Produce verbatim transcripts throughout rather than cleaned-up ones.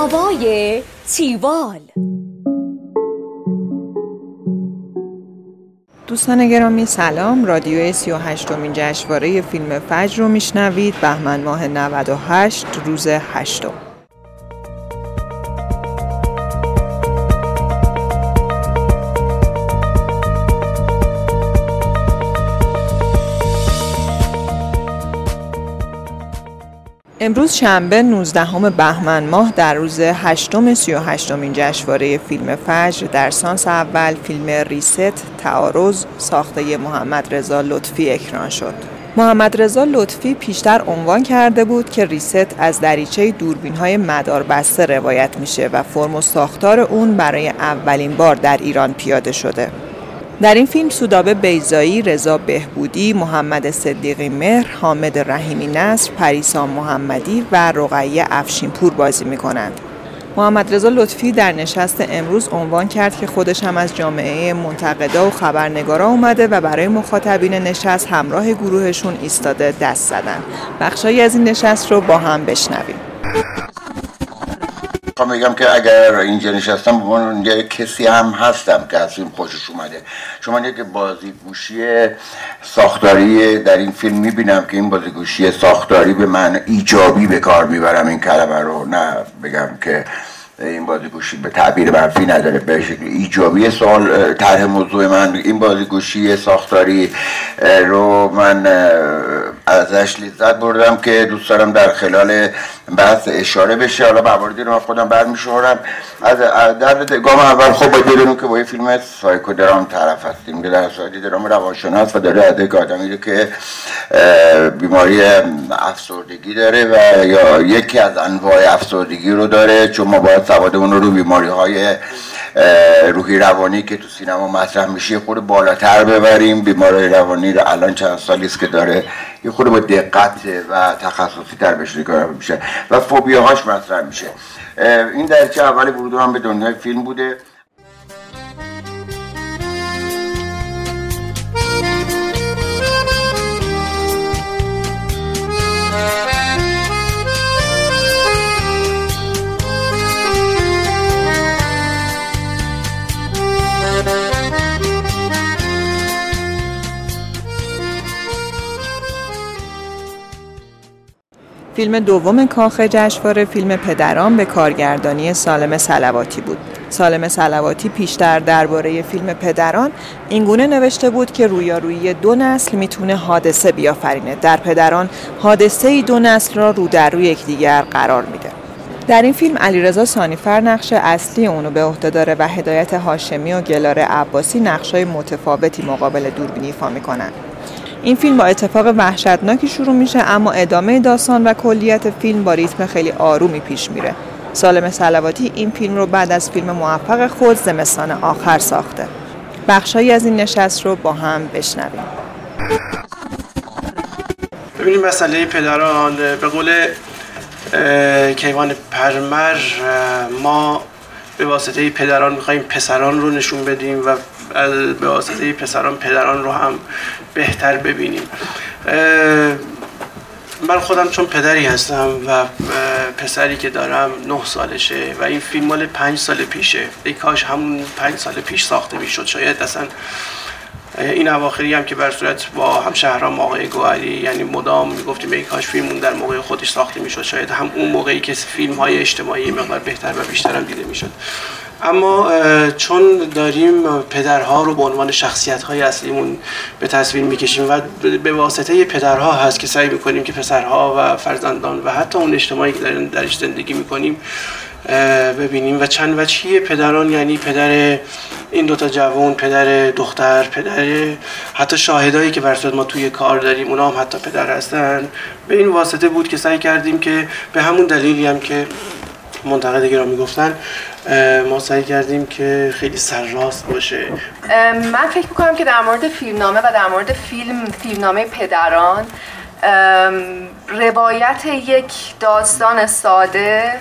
هوای تیوال. دوستان گرامی سلام، رادیو سی و هشتمین جشنواره فیلم فجر رو میشنوید. بهمن ماه نود و هشت، روز هشتم. امروز شنبه نوزدهم بهمن ماه در روز هشتم سی و هشتمین جشنواره فیلم فجر در سانس اول فیلم ریست تعارض ساخته محمد رضا لطفی اکران شد. محمد رضا لطفی پیشتر عنوان کرده بود که ریست از دریچه دوربین‌های مداربسته روایت میشه و فرم و ساختار اون برای اولین بار در ایران پیاده شده. در این فیلم سودابه بیضایی، رضا بهبودی، محمد صدیقی مهر، حامد رحیمی نصر، پریسا محمدی و رقیه افشینپور بازی می‌کنند. محمد رضا لطفی در نشست امروز عنوان کرد که خودش هم از جامعه منتقدا و خبرنگارا اومده و برای مخاطبین نشست همراه گروهشون ایستاده دست زدن. بخشایی از این نشست رو با هم بشنویم. من میگم که اگر اینجا نشستم من یه کسی هم هستم که از فیلم خوشش اومده. شما یه که بازیگوشی ساختاری در این فیلم میبینم که این بازیگوشی ساختاری به من ایجابی به کار میبرم این کلمه رو، نه بگم که این بازیگوشی به تعبیر منفی نداره، به شکل ایجابی. سوال طرح موضوع من این بازیگوشی ساختاری رو من ازش لذت بردم که دوست دارم در خلال بحث اشاره بشه. حالا مواردی رو من خودم برمی‌شمارم. از در گام اول خب باید بدونیم که با یه فیلم سایکودرام طرف هستیم که در صورتی درام روانشناس و داره ادای آدمی رو که بیماری افسردگی داره و یا یکی از انواع افسردگی رو داره، چون ما باید سوادمون رو رو بیماری‌های روحی روانی که تو سینما مطرح میشه یه خورده بالاتر ببریم. بیماری روانی رو الان چند سالی است که داره یه خورده با دقت و تخصصی تر بهش نگاه میشه و فوبیاهاش مطرح میشه. این درجه اول ورود من به دنیای فیلم بوده. فیلم دوم کاخ جشنواره فیلم پدران به کارگردانی سالم صلواتی بود. سالم صلواتی پیشتر درباره فیلم پدران اینگونه نوشته بود که رویارویی دو نسل میتونه حادثه بیافرینه. در پدران حادثه‌ای دو نسل را رو در روی یکدیگر قرار میده. در این فیلم علیرضا سانیفر نقش اصلی اونو به عهده داره و هدایت هاشمی و گلاره عباسی نقشای متفاوتی مقابل دوربین ایفا میکنن. این فیلم با اتفاق وحشتناکی شروع میشه، اما ادامه داستان و کلیت فیلم با ریتم خیلی آرومی پیش میره. سالم صلواتی این فیلم رو بعد از فیلم موفق خود زمستان آخر ساخته. بخشایی از این نشست رو با هم بشنویم. ببینیم مسئله پدران. به قول کیوان پرمر ما به واسطه پدران میخواییم پسران رو نشون بدیم و به واسطه پسران پدران رو هم بهتر ببینیم. من خودم چون پدری هستم و پسری که دارم نه سالشه و این فیلم مال پنج سال پیشه. ای کاش همون پنج سال پیش ساخته میشد. شاید اصلا این اواخری هم که بر صورت با همشهرام آقای گوهری یعنی مدام میگفتیم ای کاش فیلمون در موقع خودش ساخته میشد، شاید هم اون موقعی که فیلم های اجتماعی مقدار بهتر و بیشتر هم دیده میشد. اما چون داریم پدرها رو به عنوان شخصیت‌های اصلیمون به تصویر می‌کشیم و به واسطه پدرها هست که سعی می‌کنیم که پسرها و فرزندان و حتی اون اجتماعی که داریم درش زندگی می‌کنیم ببینیم و چند وجهی پدران، یعنی پدر این دوتا جوان، پدر دختر، پدر حتی شاهدایی که برصورت ما توی کار داریم اونا هم حتی پدر هستن. به این واسطه بود که سعی کردیم که به همون دلیلی هم که منتقد گرامی میگفتن ما سعی کردیم که خیلی سرراست باشه. من فکر میکنم که در مورد فیلمنامه و در مورد فیلم فیلمنامه پدران روایت یک داستان ساده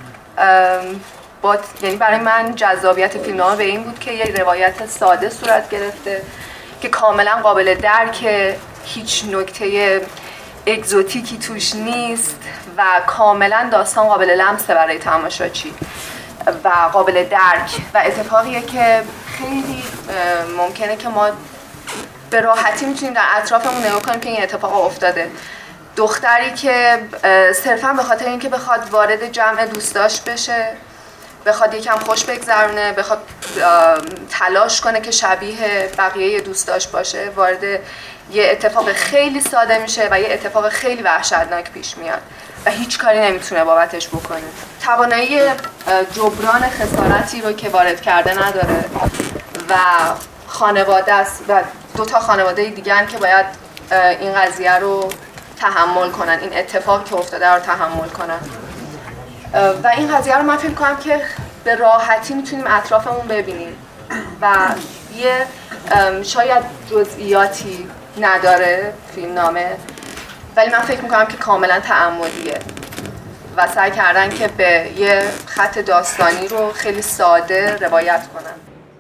با یعنی برای من جذابیت فیلمنامه به این بود که یک روایت ساده صورت گرفته که کاملا قابل درک، هیچ نکته اگزوتیکی توش نیست و کاملا داستان قابل لمسه برای تماشاچی و قابل درک و اتفاقیه که خیلی ممکنه که ما به راحتی میتونیم در اطرافمون نگاه کنیم که این اتفاق افتاده. دختری که صرفا به خاطر اینکه بخواد وارد جمع دوستاش بشه، بخواد یکم خوش بگذرونه، بخواد تلاش کنه که شبیه بقیه دوستاش باشه، وارد یه اتفاق خیلی ساده میشه و یه اتفاق خیلی وحشتناک پیش میاد و هیچ کاری نمیتونه بابتش بکنه. توانایی جبران خسارتی رو که وارد کرده نداره و خانواده است و دو تا خانواده دیگه که باید این قضیه رو تحمل کنن، این اتفاق که افتاده رو تحمل کنن و این قضیه رو من فکر کنم که به راحتی میتونیم اطرافمون ببینیم و یه شاید جزئیاتی نداره فیلمنامه، ولی من فکر میکنم که کاملا تعمدیه و سعی کردن که به یه خط داستانی رو خیلی ساده روایت کنن.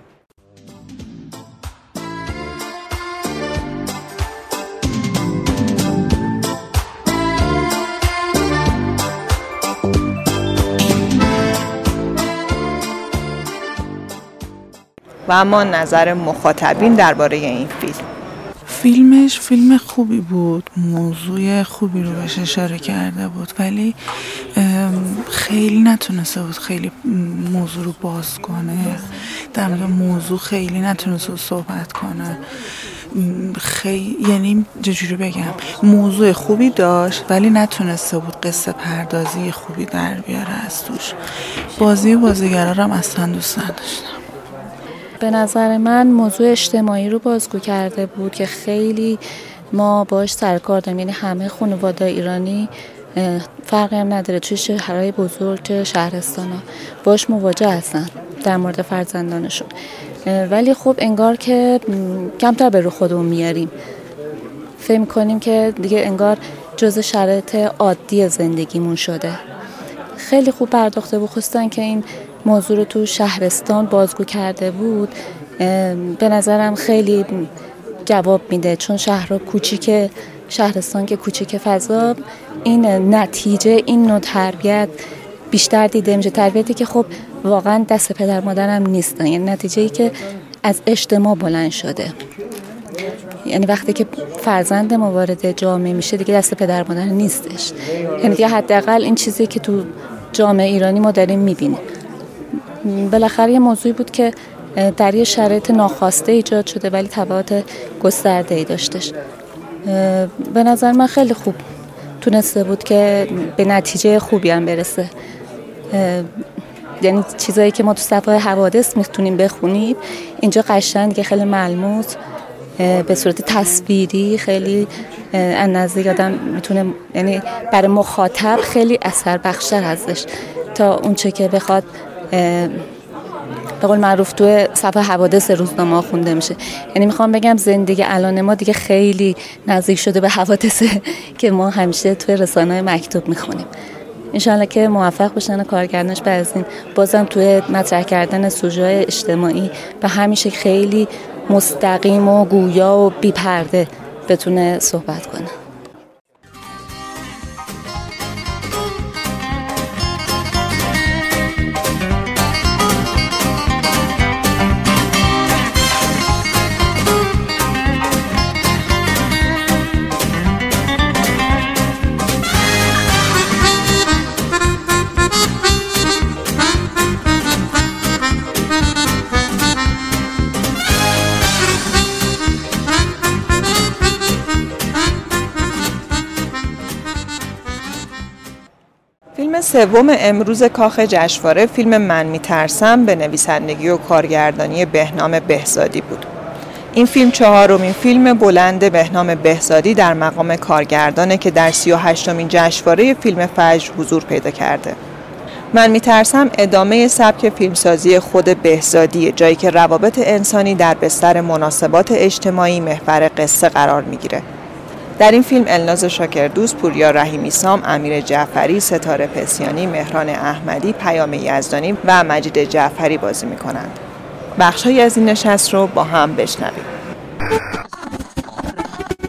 و اما نظر مخاطبین درباره این فیلم. فیلمش فیلم خوبی بود، موضوع خوبی رو بهش اشاره کرده بود، ولی خیلی نتونسته بود خیلی موضوع رو باز کنه، در مورد موضوع خیلی نتونسته بود صحبت کنه. خیلی یعنی چجوری بگم، موضوع خوبی داشت ولی نتونسته بود قصه پردازی خوبی در بیاره از توش. بازی بازیگرا رو هم اصلا دوست نداشتم. به نظر من موضوع اجتماعی رو بازگو کرده بود که خیلی ما باش سرکار داریم، یعنی همه خانواده ایرانی فرقی هم نداره توی شهرهای بزرگ چه شهرستانا باش مواجه هستن در مورد فرزندانشون، ولی خب انگار که کمتر به رو خودمون میاریم، فهم کنیم که دیگه انگار جز شرایط عادی زندگیمون شده. خیلی خوب پرداخته بود، خواستن که این موضوع رو تو شهرستان بازگو کرده بود. به نظرم خیلی جواب میده، چون شهرها کوچیکه، شهرستان که کوچیکه فضا، این نتیجه این نوع تربیت بیشتر دیده میشه، تربیتی که خب واقعا دست پدر مادرم نیستن، یعنی نتیجه‌ای که از اجتماع بلند شده. یعنی وقتی که فرزند ما وارد جامعه میشه دیگه دست پدر مادر نیستش، یعنی دیگه حداقل این چیزی که تو جامعه ایرانی ما داریم میبینیم. بالاخره یه موضوعی بود که در یه شرایط ناخواسته ایجاد شده ولی تبعات گسترده‌ای داشتش. به نظر من خیلی خوب تونسته بود که به نتیجه خوبی هم برسه، یعنی چیزایی که ما تو صفحه حوادث میتونیم بخونیم اینجا قشنگ که خیلی ملموس به صورت تصویری خیلی از نزدیک آدم میتونه، یعنی برای مخاطب خیلی اثر بخشتر هستش تا اون چه که بخواد به قول معروف توی صفحه حوادث روزنامه خونده میشه. یعنی میخوام بگم زندگی الان ما دیگه خیلی نزدیک شده به حوادثه که ما همیشه توی رسانه‌های مکتوب میخونیم. انشالله که موفق باشن کارگردانش بعد از این بازم توی مطرح کردن سوژه‌های اجتماعی و همیشه خیلی مستقیم و گویا و بی پرده بتونه صحبت کنه. فیلم سوم امروز کاخ جشنواره فیلم من میترسم به نویسندگی و کارگردانی بهنام بهزادی بود. این فیلم چهارمین فیلم بلند بهنام بهزادی در مقام کارگردانه که در سی و هشتمین جشنواره فیلم فجر حضور پیدا کرده. من میترسم ادامه سبک فیلمسازی خود بهزادی، جایی که روابط انسانی در بستر مناسبات اجتماعی محور قصه قرار میگیره. در این فیلم الناز شاکردوست، پوریا رحیمی سام، امیر جعفری، ستاره پسیانی، مهران احمدی، پیام یزدانی و مجید جعفری بازی میکنند. بخش‌هایی از این نشست رو با هم بشنویم.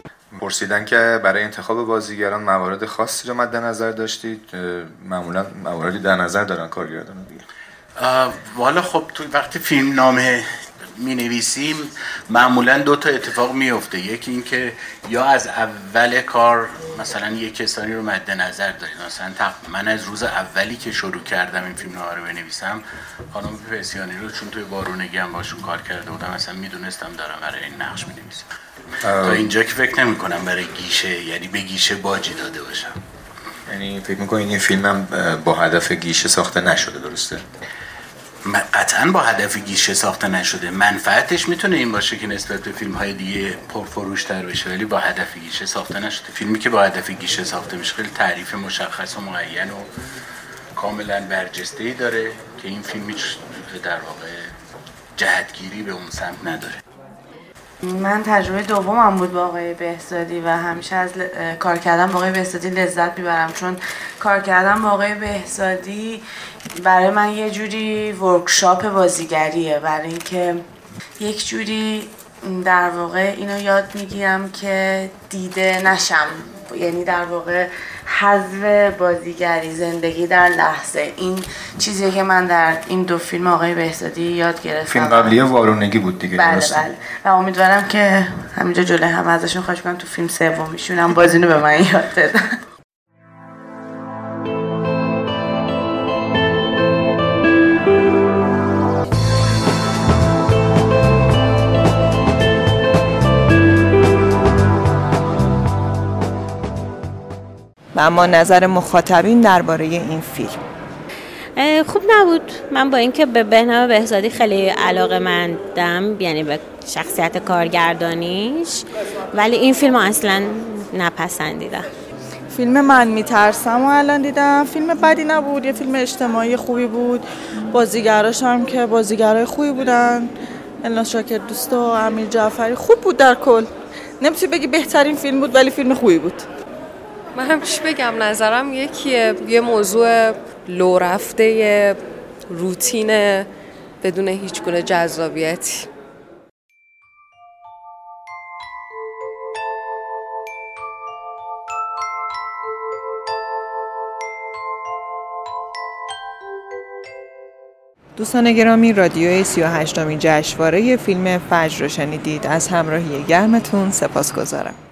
پرسیدن که برای انتخاب بازیگران موارد خاصی رو مد نظر داشتید؟ معمولا مواردی در نظر دارن کارگردان دیگه. والا خب تو وقتی فیلم نامه می نویسیم معمولا دو تا اتفاق میفته. یکی این که یا از اول کار مثلا یک کسانی رو مد نظر داریم، مثلا من از روز اولی که شروع کردم این فیلم نامه رو بنویسم خانم پسیانی رو چون توی بارونگی هم باشون کار کرده بودم مثلا میدونستم دارم برای این نقش می نویسم. تا اینجا که فکر نمی کنم برای گیشه، یعنی به گیشه باجی داده باشم. یعنی فکر میکنین این فیلم هم با هدف گیشه ساخته نشده، درسته؟ قطعا با هدف گیشه ساخته نشده. منفعتش میتونه این باشه که نسبت به فیلم های دیگه پرفروش‌تر بشه، ولی با هدف گیشه ساخته نشده. فیلمی که با هدف گیشه ساخته میشه خیلی تعریف مشخص و معین و کاملا برجسته‌ای داره که این فیلم هیچ در واقع جهتگیری به اون سمت نداره. من تجربه دومم بود با آقای بهزادی و همیشه از ل... کار کردن با آقای بهزادی لذت میبرم، چون کار کردن با آقای بهزادی برای من یه جوری ورکشاپ بازیگریه، برای اینکه یک جوری در واقع اینو یاد میگیرم که دیده نشم، یعنی در واقع حذف بازیگری، زندگی در لحظه. این چیزیه که من در این دو فیلم آقای بهزادی یاد گرفتم. فیلم قبلی وارونگی بود دیگه. بله بله و امیدوارم که همینجا جلوی هم ازشون خواهش کنم تو فیلم سومیشون هم بازینو به من یاد بدن. و اما نظر مخاطبین درباره این فیلم خوب نبود. من با اینکه به بهنام بهزادی خیلی علاقه‌مندم، یعنی به شخصیت کارگردانیش، ولی این فیلم اصلا نپسندیدم. فیلم من میترسم و الان دیدم، فیلم بدی نبود، یه فیلم اجتماعی خوبی بود. بازیگراش هم که بازیگرای خوبی بودن، الناز شاکر دوست و امیر جعفری خوب بود. در کل نمی‌تونی بگی بهترین فیلم بود، ولی فیلم خوبی بود. من همش بگم نظرم یکیه، یه موضوع لو رفته، روتین بدون هیچ گونه جذابیتی. دوستان گرامی، رادیوی سی و هشتمین جشنواره فیلم فجر رو شنیدید. از همراهی گرمتون سپاسگزارم.